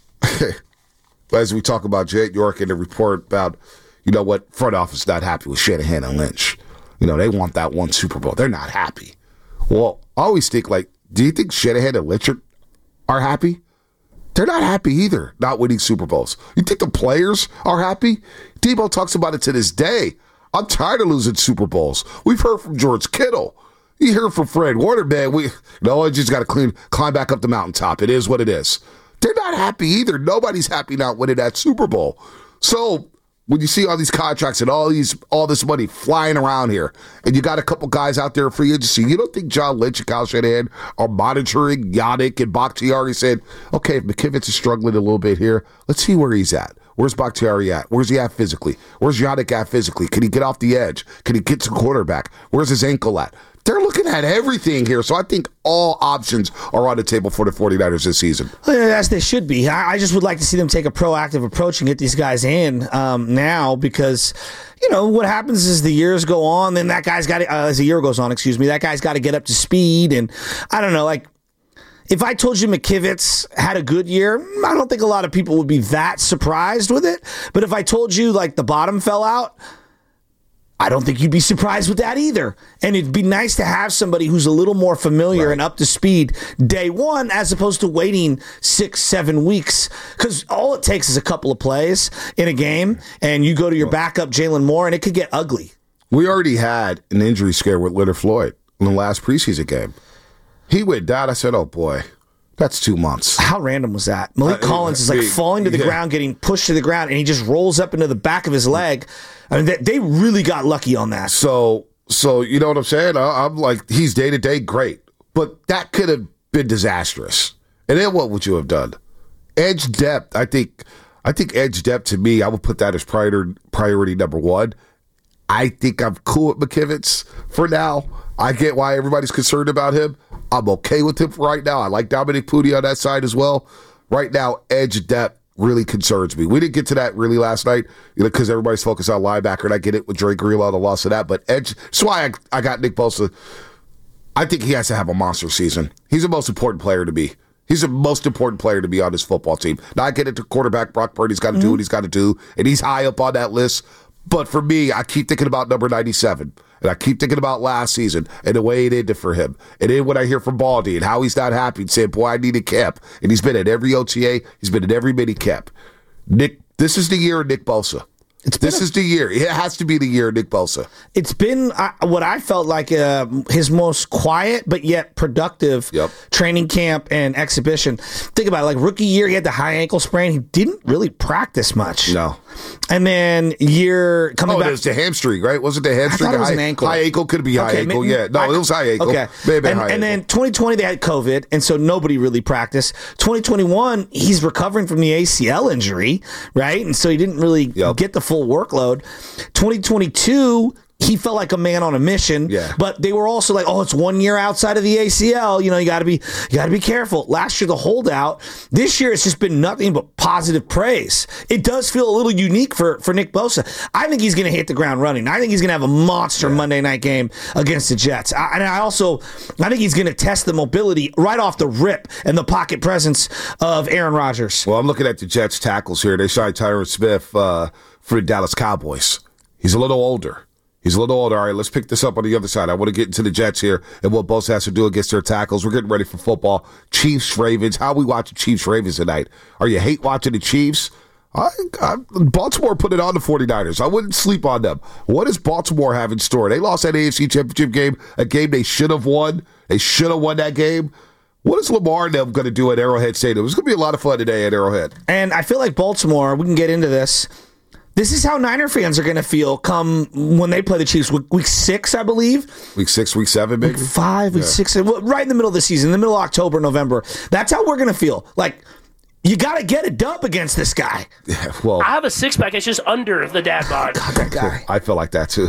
[SPEAKER 4] as we talk about Jed York and the report about, you know what, front office not happy with Shanahan and Lynch. You know, they want that one Super Bowl. They're not happy. Well, I always think, like, do you think Shanahan and Lynch are happy? They're not happy either, not winning Super Bowls. You think the players are happy? Debo talks about it to this day. I'm tired of losing Super Bowls. We've heard from George Kittle. You hear from Fred Warner, man. I just got to climb back up the mountaintop. It is what it is. They're not happy either. Nobody's happy not winning that Super Bowl. So when you see all these contracts and all this money flying around here, and you got a couple guys out there in free agency, you don't think John Lynch and Kyle Shanahan are monitoring Yannick and Bakhtiari saying, okay, if McKivitz is struggling a little bit here, let's see where he's at. Where's Bakhtiari at? Where's he at physically? Where's Yannick at physically? Can he get off the edge? Can he get to quarterback? Where's his ankle at? They're looking at everything here. So I think all options are on the table for the 49ers this season.
[SPEAKER 6] As they should be. I just would like to see them take a proactive approach and get these guys in now because, you know, what happens as the years go on, then that guy's got to, as the year goes on, that guy's got to get up to speed. And I don't know, like, if I told you McKivitz had a good year, I don't think a lot of people would be that surprised with it. But if I told you, like, the bottom fell out, I don't think you'd be surprised with that either. And it'd be nice to have somebody who's a little more familiar and up to speed day one as opposed to waiting 6-7 weeks. Because all it takes is a couple of plays in a game, and you go to your backup, Jalen Moore, and it could get ugly.
[SPEAKER 4] We already had an injury scare with Leonard Floyd in the last preseason game. He went down. I said, oh, boy, that's 2 months.
[SPEAKER 6] How random was that? Malik Collins is like falling to the ground, getting pushed to the ground, and he just rolls up into the back of his leg. I mean, they really got lucky on that.
[SPEAKER 4] So you know what I'm saying? I'm like, he's day-to-day, great. But that could have been disastrous. And then what would you have done? Edge depth, I think edge depth, to me, I would put that as priority number one. I think I'm cool with McKivitz for now. I get why everybody's concerned about him. I'm okay with him for right now. I like Dominic Pooty on that side as well. Right now, edge depth really concerns me. We didn't get to that really last night because everybody's focused on linebacker, and I get it with Drake Greenlaw, the loss of that. But edge, that's why I got Nick Bosa. I think he has to have a monster season. He's the most important player to me. He's the most important player to be on this football team. Now, I get it to quarterback. Brock Purdy's got to do what he's got to do, and he's high up on that list. But for me, I keep thinking about number 97, and I keep thinking about last season and the way it ended for him. And then when I hear from Baldy and how he's not happy and saying, boy, I need a cap. And he's been at every OTA. He's been at every mini cap. Nick, this is the year of Nick Bosa. This is the year. It has to be the year of Nick Bosa.
[SPEAKER 6] It's been what I felt like his most quiet but yet productive training camp and exhibition. Think about it. Like rookie year, he had the high ankle sprain. He didn't really practice much.
[SPEAKER 4] No.
[SPEAKER 6] And then year coming back.
[SPEAKER 4] It was the hamstring, right? Was it the hamstring?
[SPEAKER 6] I thought it was an ankle.
[SPEAKER 4] High ankle could be high ankle. Yeah. No, it was high ankle.
[SPEAKER 6] Okay. And then 2020, they had COVID, and so nobody really practiced. 2021, he's recovering from the ACL injury, right? And so he didn't really get the full workload. 2022, he felt like a man on a mission, but they were also like, oh, it's 1 year outside of the ACL. You know, you got to be careful. Last year, the holdout. This year, it's just been nothing but positive praise. It does feel a little unique for Nick Bosa. I think he's going to hit the ground running. I think he's going to have a monster Monday night game against the Jets. I think he's going to test the mobility right off the rip and the pocket presence of Aaron Rodgers.
[SPEAKER 4] Well, I'm looking at the Jets tackles here. They signed Tyron Smith for the Dallas Cowboys. He's a little older. All right, let's pick this up on the other side. I want to get into the Jets here and what Bosa has to do against their tackles. We're getting ready for football. Chiefs, Ravens. How are we watching Chiefs, Ravens tonight? Are you hate watching the Chiefs? Baltimore put it on the 49ers. I wouldn't sleep on them. What does Baltimore have in store? They lost that AFC Championship game, a game they should have won. They should have won that game. What is Lamar and them going to do at Arrowhead Stadium? It's going to be a lot of fun today at Arrowhead.
[SPEAKER 6] And I feel like Baltimore, we can get into this. This is how Niner fans are going to feel come when they play the Chiefs. Week 6, I believe.
[SPEAKER 4] Week 6, week 7, maybe?
[SPEAKER 6] Week 5, week 6. Right in the middle of the season, in the middle of October, November. That's how we're going to feel. Like, you got to get a dub against this guy.
[SPEAKER 4] Yeah, well,
[SPEAKER 2] I have a six-pack. It's just under the dad bod.
[SPEAKER 6] God, that guy.
[SPEAKER 4] I feel like that, too.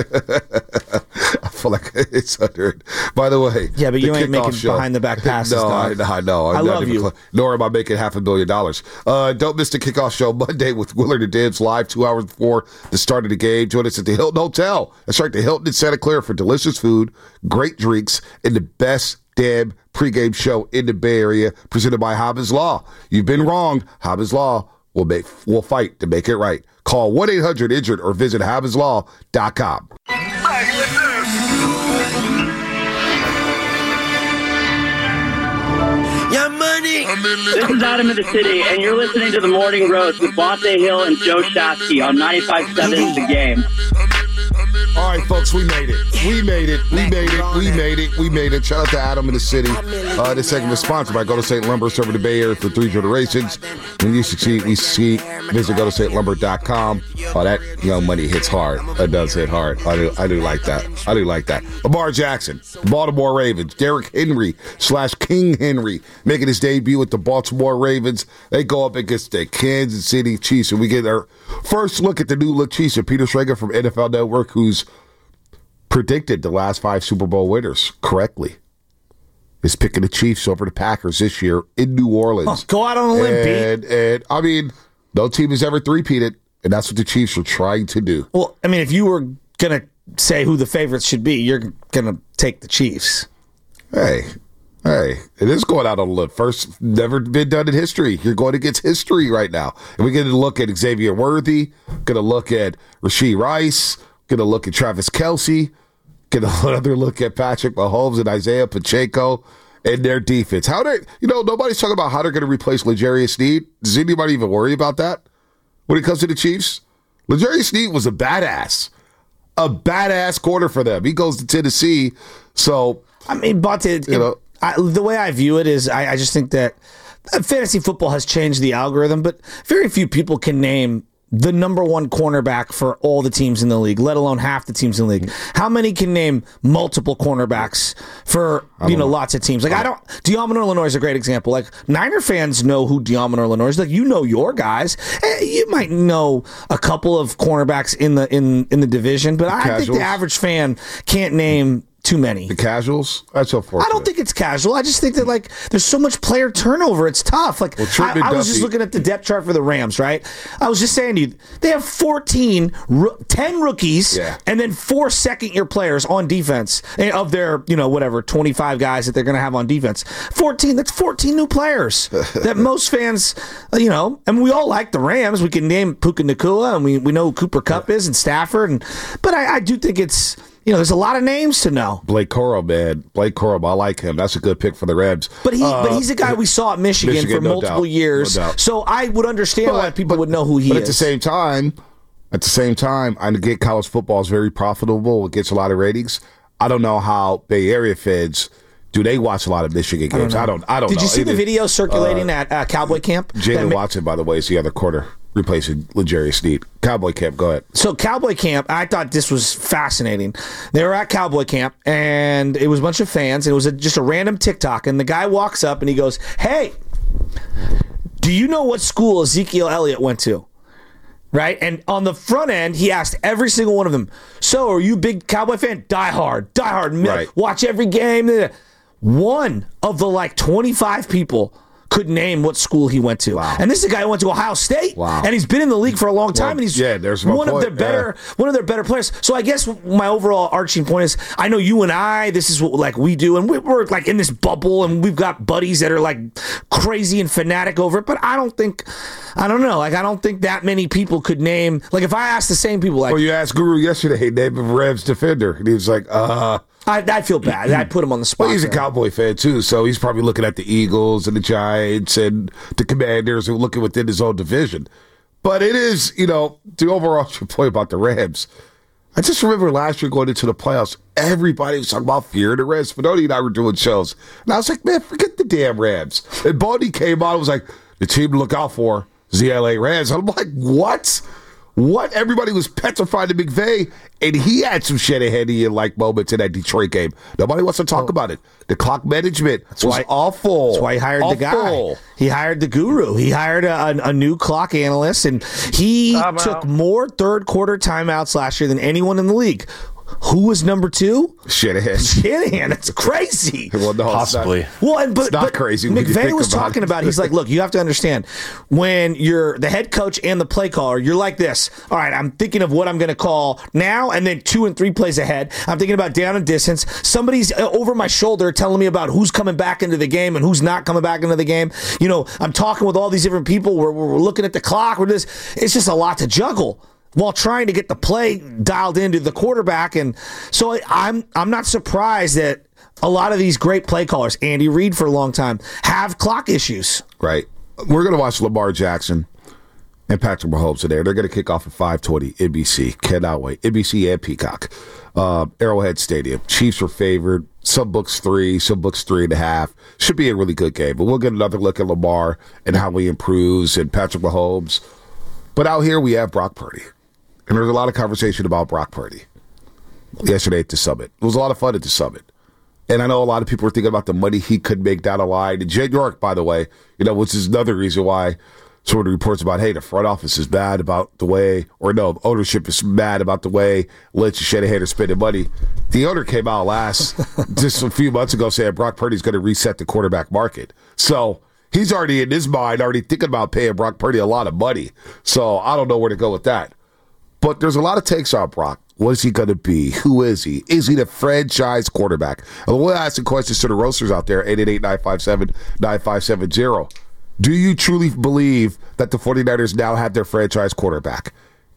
[SPEAKER 4] I feel like it's under it. By the way,
[SPEAKER 6] yeah, but you ain't making behind the back passes.
[SPEAKER 4] No, I know.
[SPEAKER 6] I love you.
[SPEAKER 4] Nor am I making $500 million. Don't miss the kickoff show Monday with Willard and Dibs live 2 hours before the start of the game. Join us at the Hilton Hotel. That's right, the Hilton in Santa Clara for delicious food, great drinks, and the best damn pregame show in the Bay Area. Presented by Hobbs Law. You've been wrong. Hobbs Law will fight to make it right. Call 1-800-INJURED or visit HobbsLaw.com.
[SPEAKER 10] Yeah, money.
[SPEAKER 12] This is Adam in the City, and you're listening to The Morning Roast with Bonte Hill and Joe Shasky on 95.7 The Game.
[SPEAKER 4] All right, folks, we made it. We made it. Shout out to Adam in the City. This segment is sponsored by Go to St. Lumber, serving the Bay Area for 3 generations. When you succeed, we succeed. Visit GoToStLumber.com. Oh, that money hits hard. That does hit hard. I do like that. Lamar Jackson, Baltimore Ravens. Derrick Henry / King Henry making his debut with the Baltimore Ravens. They go up against the Kansas City Chiefs, and we get our first look at the new look Chiefs. And Peter Schrager from NFL Network, who's predicted the last 5 Super Bowl winners correctly, is picking the Chiefs over the Packers this year in New Orleans.
[SPEAKER 6] Oh, go out on a limb, Pete.
[SPEAKER 4] And I mean, no team has ever three-peated, and that's what the Chiefs are trying to do.
[SPEAKER 6] Well, I mean, if you were going to say who the favorites should be, you're going to take the Chiefs.
[SPEAKER 4] Hey, it is going out on a limb. First, never been done in history. You're going against history right now. And we're going to look at Xavier Worthy, going to look at Rashee Rice, going to look at Travis Kelce, get another look at Patrick Mahomes and Isaiah Pacheco and their defense. Nobody's talking about how they're going to replace L'Jarius Sneed. Does anybody even worry about that when it comes to the Chiefs? L'Jarius Sneed was a badass. a badass corner for them. He goes to Tennessee. So,
[SPEAKER 6] I mean, but the way I view it is I just think that fantasy football has changed the algorithm, but very few people can name the number one cornerback for all the teams in the league, let alone half the teams in the league. How many can name multiple cornerbacks for lots of teams? Like Diamond, Illinois is a great example. Like Niner fans know who Diamond, Illinois is. Like you know your guys. You might know a couple of cornerbacks in the division, but I think the average fan can't name too many.
[SPEAKER 4] The casuals? That's unfortunate.
[SPEAKER 6] I don't think it's casual. I just think that there's so much player turnover. It's tough. I was just looking at the depth chart for the Rams, right? I was just saying to you, they have 10 rookies and then 4 second-year players on defense of their, 25 guys that they're going to have on defense. 14, that's 14 new players that most fans, and we all like the Rams. We can name Puka Nacua, and we know who Cooper Kupp is and Stafford. But I do think it's, there's a lot of names to know.
[SPEAKER 4] Blake Corum, man. Blake Corum, I like him. That's a good pick for the Rams.
[SPEAKER 6] But he's a guy we saw at Michigan for multiple years. No doubt. So I would understand why people would know who he is.
[SPEAKER 4] But at the same time, I get college football is very profitable. It gets a lot of ratings. I don't know how Bay Area fans do. They watch a lot of Michigan games. I don't know.
[SPEAKER 6] Did you see the video circulating at Cowboy Camp?
[SPEAKER 4] Jalen Watson, by the way, is the other quarter, replacing L'Jarius Sneed. Cowboy Camp, go ahead.
[SPEAKER 6] So Cowboy Camp, I thought this was fascinating. They were at Cowboy Camp, and it was a bunch of fans, and it was just a random TikTok, and the guy walks up, and he goes, "Hey, do you know what school Ezekiel Elliott went to?" Right? And on the front end, he asked every single one of them, "So, are you a big Cowboy fan?" Die hard. Right. Watch every game. One of the 25 people could name what school he went to. Wow. And this is a guy who went to Ohio State. Wow. And he's been in the league for a long time, and he's one of their better players. So I guess my overall arching point is, I know you and I, this is what we do, and we're in this bubble, and we've got buddies that are crazy and fanatic over it, but I don't think that many people could name, if I asked the same people
[SPEAKER 4] well, you asked Guru yesterday, name of Rams defender, and he was like,
[SPEAKER 6] I feel bad. I put him on the spot.
[SPEAKER 4] Well, he's a Cowboy fan, too, so he's probably looking at the Eagles and the Giants and the Commanders and looking within his own division. But it is, the overall point about the Rams. I just remember last year going into the playoffs, everybody was talking about fear of the Rams. Spinoni and I were doing shows. And I was like, man, forget the damn Rams. And Bodie came on and was like, the team to look out for is the LA Rams. I'm like, what? What? Everybody was petrified of McVay, and he had some Shanahan-like moments in that Detroit game. Nobody wants to talk about it. The clock management was awful.
[SPEAKER 6] That's why he hired the guy. He hired the guru. He hired a new clock analyst, and he took more third-quarter timeouts last year than anyone in the league. Who was number 2? Shanahan. That's crazy.
[SPEAKER 4] Well, no,
[SPEAKER 2] possibly.
[SPEAKER 4] It's not crazy.
[SPEAKER 6] McVay was talking about it. He's like, look, you have to understand, when you're the head coach and the play caller, you're like this. All right, I'm thinking of what I'm going to call now, and then 2 and 3 plays ahead. I'm thinking about down and distance. Somebody's over my shoulder telling me about who's coming back into the game and who's not coming back into the game. I'm talking with all these different people. We're looking at the clock. It's just a lot to juggle while trying to get the play dialed into the quarterback. And so I'm not surprised that a lot of these great play callers, Andy Reid for a long time, have clock issues.
[SPEAKER 4] Right. We're going to watch Lamar Jackson and Patrick Mahomes today. They're going to kick off at 5:20 NBC. Cannot wait. NBC and Peacock. Arrowhead Stadium. Chiefs are favored. Some books 3, some books 3.5. Should be a really good game. But we'll get another look at Lamar and how he improves and Patrick Mahomes. But out here we have Brock Purdy. And there's a lot of conversation about Brock Purdy yesterday at the Summit. It was a lot of fun at the Summit. And I know a lot of people are thinking about the money he could make down the line. And Jed York, by the way, which is another reason why some of the reports about, hey, the front office is bad about the way, ownership is mad about the way Lynch and Shanahan are spending money. The owner came out just a few months ago saying Brock Purdy's going to reset the quarterback market. So he's already in his mind, thinking about paying Brock Purdy a lot of money. So I don't know where to go with that. But there's a lot of takes on Brock. What is he going to be? Who is he? Is he the franchise quarterback? And we'll ask the questions to the roasters out there, 888-957-9570. Do you truly believe that the 49ers now have their franchise quarterback?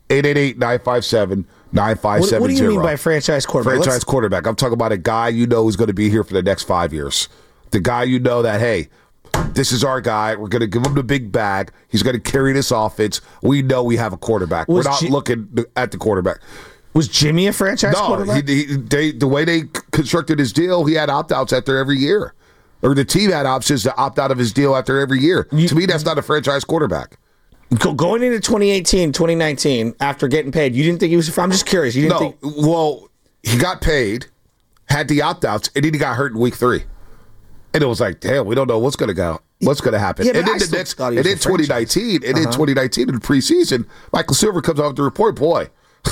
[SPEAKER 4] 888-957-9570.
[SPEAKER 6] What do you mean by franchise quarterback?
[SPEAKER 4] Franchise quarterback. I'm talking about a guy who's going to be here for the next 5 years. The guy that, hey, this is our guy. We're going to give him the big bag. He's going to carry this offense. We know we have a quarterback. We're not looking at the quarterback.
[SPEAKER 6] Was Jimmy a franchise quarterback?
[SPEAKER 4] The way they constructed his deal, he had opt-outs after every year. Or the team had options to opt out of his deal after every year. To me, that's not a franchise quarterback.
[SPEAKER 6] Going into 2018, 2019, after getting paid, you didn't think he was I'm just curious. You didn't think...
[SPEAKER 4] Well, he got paid, had the opt-outs, and then he got hurt in week 3. And it was like, damn, we don't know what's going to happen.
[SPEAKER 6] Yeah,
[SPEAKER 4] and then in 2019, in the preseason, Michael Silver comes out with the report, boy,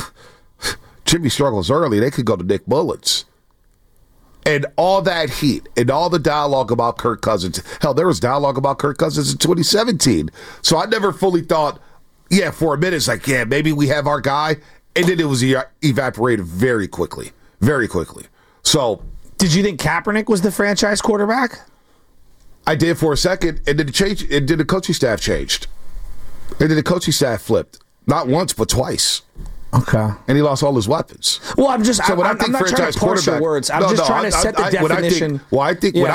[SPEAKER 4] Jimmy struggles early. They could go to Nick Mullins. And all that heat and all the dialogue about Kirk Cousins. Hell, there was dialogue about Kirk Cousins in 2017. So I never fully thought, for a minute, it's like, maybe we have our guy. And then it was evaporated very quickly. Very quickly. So...
[SPEAKER 6] Did you think Kaepernick was the franchise quarterback?
[SPEAKER 4] I did for a second, and then the coaching staff changed. And then the coaching staff flipped. Not once, but twice.
[SPEAKER 6] Okay.
[SPEAKER 4] And he lost all his weapons.
[SPEAKER 6] Well, I'm not trying to parse your words. I'm just trying to set the definition.
[SPEAKER 4] My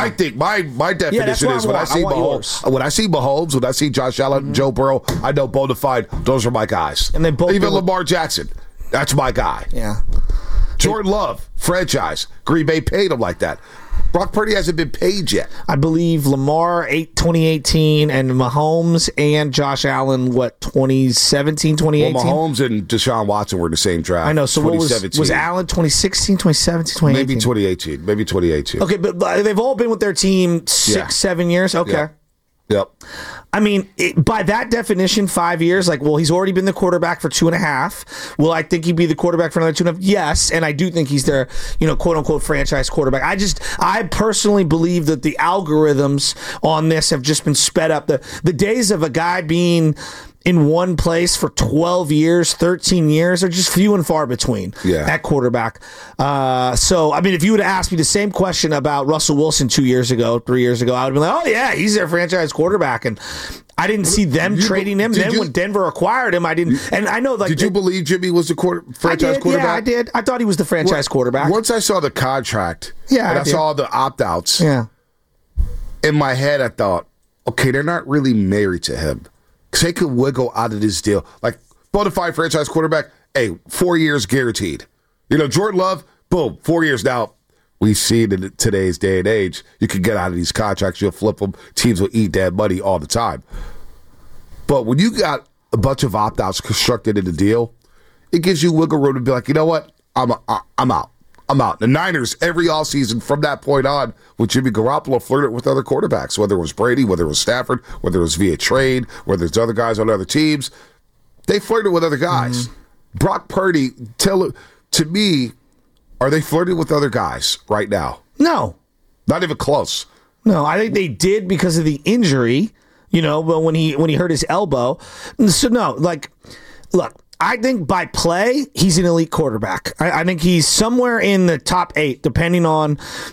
[SPEAKER 4] definition is when I see Mahomes, when I see Josh Allen, Joe Burrow, I know bona fide, those are my guys.
[SPEAKER 6] And they both
[SPEAKER 4] even Lamar Jackson, that's my guy.
[SPEAKER 6] Yeah.
[SPEAKER 4] Jordan Love, franchise. Green Bay paid him like that. Brock Purdy hasn't been paid yet.
[SPEAKER 6] I believe Lamar 2018 and Mahomes and Josh Allen 2017, 2018?
[SPEAKER 4] Well, Mahomes and Deshaun Watson were in the same draft.
[SPEAKER 6] I know. So what was Allen 2016, 2017, 2018?
[SPEAKER 4] Maybe 2018.
[SPEAKER 6] Okay, but they've all been with their team 6-7 years. Okay.
[SPEAKER 4] Yep.
[SPEAKER 6] I mean, by that definition, 5 years, he's already been the quarterback for 2.5. Will I think he'd be the quarterback for another 2.5? Yes, and I do think he's their, quote-unquote franchise quarterback. I personally believe that the algorithms on this have just been sped up. The days of a guy being in one place for 12 years, 13 years are just few and far between at quarterback. So, I mean, if you would have asked me the same question about Russell Wilson 3 years ago, I would have been like, oh, yeah, he's their franchise quarterback. And I didn't see them trading him. Then when Denver acquired him, I didn't. And I know,
[SPEAKER 4] did you believe Jimmy was the franchise quarterback?
[SPEAKER 6] Yeah, I did. I thought he was the franchise quarterback.
[SPEAKER 4] Once I saw the contract and I saw the opt-outs, in my head I thought, okay, they're not really married to him. Because they could wiggle out of this deal. Like, bona fide franchise quarterback, 4 years guaranteed. Jordan Love, boom, 4 years. Now, we see in today's day and age, you can get out of these contracts, you'll flip them, teams will eat that money all the time. But when you got a bunch of opt-outs constructed in the deal, it gives you wiggle room to be like, you know what, I'm out. The Niners, every offseason from that point on, with Jimmy Garoppolo flirted with other quarterbacks, whether it was Brady, whether it was Stafford, whether it was via trade, whether it's other guys on other teams. They flirted with other guys. Brock Purdy, to me, are they flirting with other guys right now?
[SPEAKER 6] No.
[SPEAKER 4] Not even close.
[SPEAKER 6] No, I think they did because of the injury, but when he hurt his elbow. So, no, look. I think by play, he's an elite quarterback. I think he's somewhere in the top 8, depending on,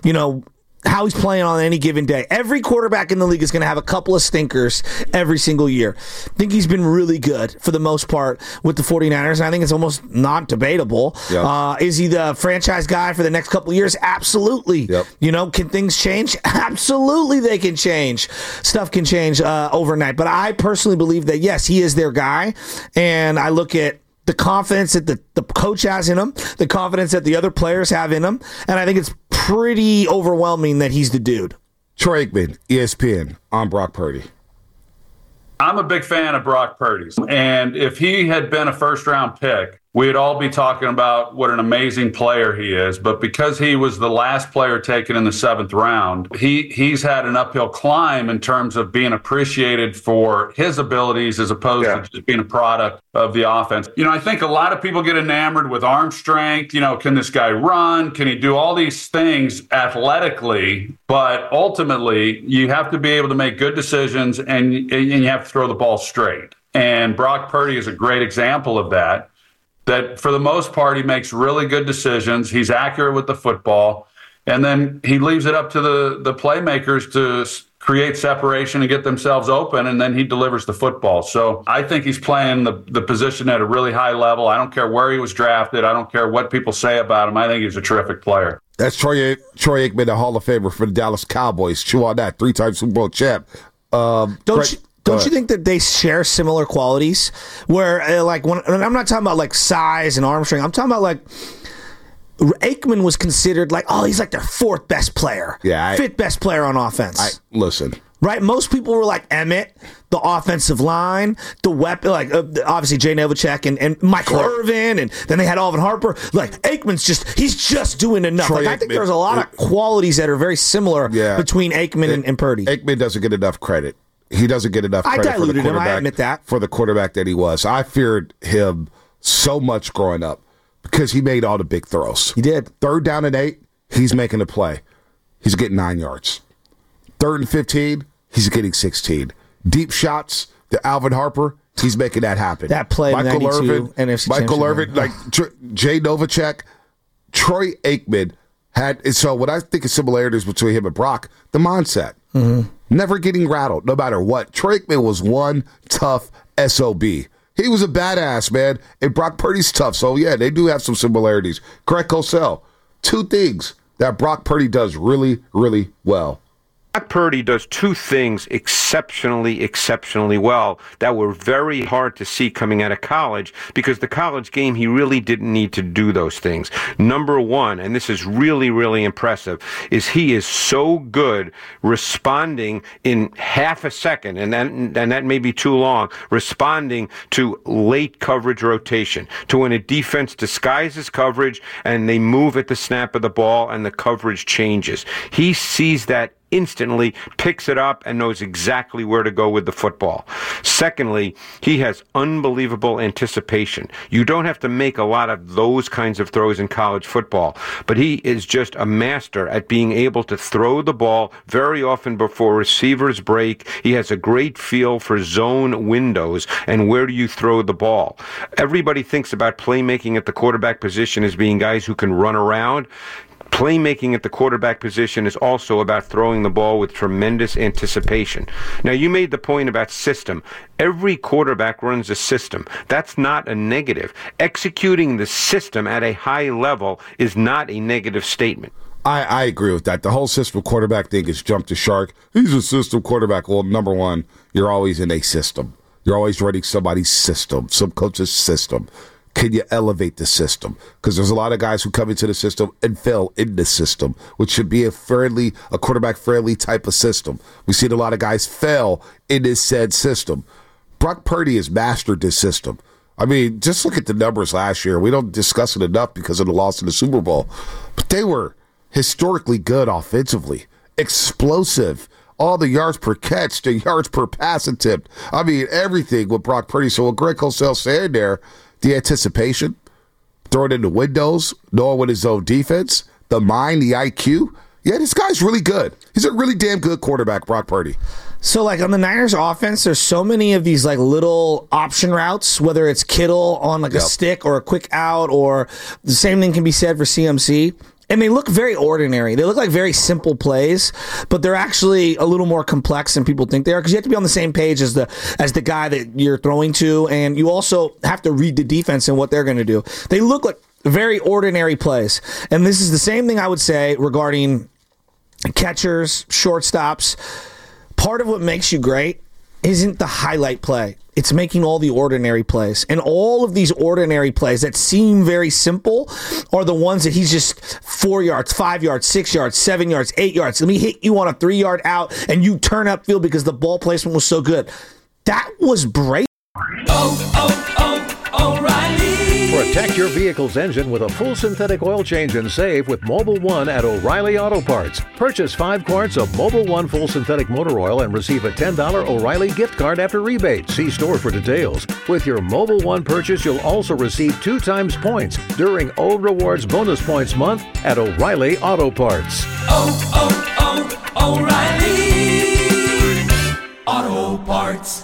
[SPEAKER 6] how he's playing on any given day. Every quarterback in the league is going to have a couple of stinkers every single year. I think he's been really good for the most part with the 49ers, and I think it's almost not debatable. Yep. Is he the franchise guy for the next couple of years? Absolutely. Yep. Can things change? Absolutely they can change. Stuff can change overnight. But I personally believe that, yes, he is their guy, and I look at the confidence that the coach has in him, the confidence that the other players have in him, and I think it's pretty overwhelming that he's the dude.
[SPEAKER 4] Troy Aikman, ESPN, on Brock Purdy.
[SPEAKER 13] I'm a big fan of Brock Purdy's, and if he had been a first-round pick, we'd all be talking about what an amazing player he is. But because he was the last player taken in the 7th round, he's had an uphill climb in terms of being appreciated for his abilities as opposed to just being a product of the offense. I think a lot of people get enamored with arm strength. Can this guy run? Can he do all these things athletically? But ultimately, you have to be able to make good decisions, and you have to throw the ball straight. And Brock Purdy is a great example of that. That for the most part, he makes really good decisions. He's accurate with the football. And then he leaves it up to the playmakers to create separation and get themselves open, and then he delivers the football. So I think he's playing the position at a really high level. I don't care where he was drafted. I don't care what people say about him. I think he's a terrific player.
[SPEAKER 4] That's Troy Aikman, the Hall of Famer for the Dallas Cowboys. Chew on that. 3-time Super Bowl champ.
[SPEAKER 6] Don't you think that they share similar qualities? Where, like, when I'm not talking about like size and arm strength, I'm talking about like Aikman was considered like, oh, he's like their fourth best player, fifth best player on offense.
[SPEAKER 4] Listen,
[SPEAKER 6] right? Most people were like Emmett, the offensive line, the weapon, like obviously Jay Novacek and Michael Irvin, and then they had Alvin Harper. Like Aikman's he's just doing enough. Like, I think there's a lot of qualities that are very similar between Aikman and Purdy.
[SPEAKER 4] Aikman doesn't get enough credit. He doesn't get enough credit
[SPEAKER 6] I diluted him. I admit that.
[SPEAKER 4] For the quarterback that he was. I feared him so much growing up because he made all the big throws.
[SPEAKER 6] He did.
[SPEAKER 4] 3rd down and 8, he's making a play. He's getting 9 yards. 3rd and 15, he's getting 16. Deep shots to Alvin Harper, he's making that happen.
[SPEAKER 6] That play,
[SPEAKER 4] Michael Irvin, like Jay Novacek, Troy Aikman had. So what I think is similarities between him and Brock, the mindset. Mm-hmm. Never getting rattled, no matter what. Troy Aikman was one tough SOB. He was a badass, man. And Brock Purdy's tough. So, yeah, they do have some similarities. Greg Cosell, 2 things that Brock Purdy does really, really well.
[SPEAKER 14] Brock Purdy does 2 things exceptionally well that were very hard to see coming out of college, because the college game, he really didn't need to do those things. Number 1, and this is really, really impressive, is he is so good responding in half a second, and that may be too long, responding to late coverage rotation, to when a defense disguises coverage and they move at the snap of the ball and the coverage changes. He sees that instantly, picks it up, and knows exactly where to go with the football. Secondly, he has unbelievable anticipation. You don't have to make a lot of those kinds of throws in college football, but he is just a master at being able to throw the ball very often before receivers break. He has a great feel for zone windows and where do you throw the ball. Everybody thinks about playmaking at the quarterback position as being guys who can run around. Playmaking at the quarterback position is also about throwing the ball with tremendous anticipation. Now, you made the point about system. Every quarterback runs a system. That's not a negative. Executing the system at a high level is not a negative statement.
[SPEAKER 4] I agree with that. The whole system quarterback thing is jump the shark. He's a system quarterback. Well, number 1, you're always in a system. You're always running somebody's system, some coach's system. Can you elevate the system? Because there's a lot of guys who come into the system and fail in the system, which should be a quarterback-friendly type of system. We've seen a lot of guys fail in this said system. Brock Purdy has mastered this system. I mean, just look at the numbers last year. We don't discuss it enough because of the loss in the Super Bowl. But they were historically good offensively, explosive. All the yards per catch, the yards per pass attempt. I mean, everything with Brock Purdy. So what Greg Cosell said there, the anticipation, throwing in the windows, knowing what his own defense, the mind, the IQ. Yeah, this guy's really good. He's a really damn good quarterback, Brock Purdy.
[SPEAKER 6] So, like, on the Niners offense, there's so many of these, like, little option routes, whether it's Kittle on, like, a stick or a quick out, or the same thing can be said for CMC. And they look very ordinary. They look like very simple plays, but they're actually a little more complex than people think they are, because you have to be on the same page as the guy that you're throwing to, and you also have to read the defense and what they're going to do. They look like very ordinary plays. And this is the same thing I would say regarding catchers, shortstops. Part of what makes you great isn't the highlight play. It's making all the ordinary plays. And all of these ordinary plays that seem very simple are the ones that he's just 4 yards, 5 yards, 6 yards, 7 yards, 8 yards. Let me hit you on a 3-yard out, and you turn upfield because the ball placement was so good. That was great.
[SPEAKER 15] O'Reilly. Protect your vehicle's engine with a full synthetic oil change and save with Mobil 1 at O'Reilly Auto Parts. Purchase 5 quarts of Mobil 1 full synthetic motor oil and receive a $10 O'Reilly gift card after rebate. See store for details. With your Mobil 1 purchase, you'll also receive 2 times points during O Rewards Bonus Points Month at O'Reilly Auto Parts.
[SPEAKER 16] O'Reilly Auto Parts.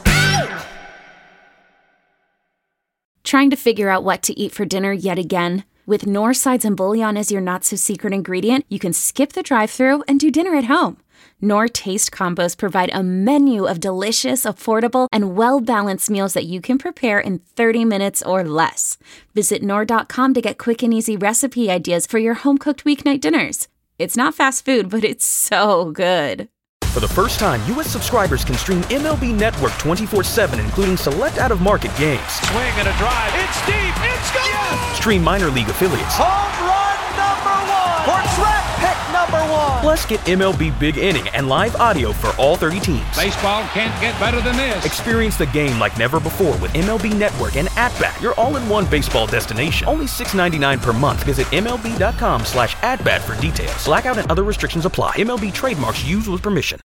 [SPEAKER 17] Trying to figure out what to eat for dinner yet again? With Knorr Sides and Bouillon as your not-so-secret ingredient, you can skip the drive-thru and do dinner at home. Knorr Taste Combos provide a menu of delicious, affordable, and well-balanced meals that you can prepare in 30 minutes or less. Visit Knorr.com to get quick and easy recipe ideas for your home-cooked weeknight dinners. It's not fast food, but it's so good.
[SPEAKER 11] For the first time, U.S. subscribers can stream MLB Network 24/7, including select out-of-market games.
[SPEAKER 5] Swing and a drive. It's deep. It's gone. Yes.
[SPEAKER 11] Stream minor league affiliates.
[SPEAKER 5] Home run number 1 for track pick number 1.
[SPEAKER 11] Plus, get MLB Big Inning and live audio for all 30 teams.
[SPEAKER 5] Baseball can't get better than this.
[SPEAKER 11] Experience the game like never before with MLB Network and At-Bat, your all-in-one baseball destination. Only $6.99 per month. Visit MLB.com/atbat for details. Blackout and other restrictions apply. MLB trademarks used with permission.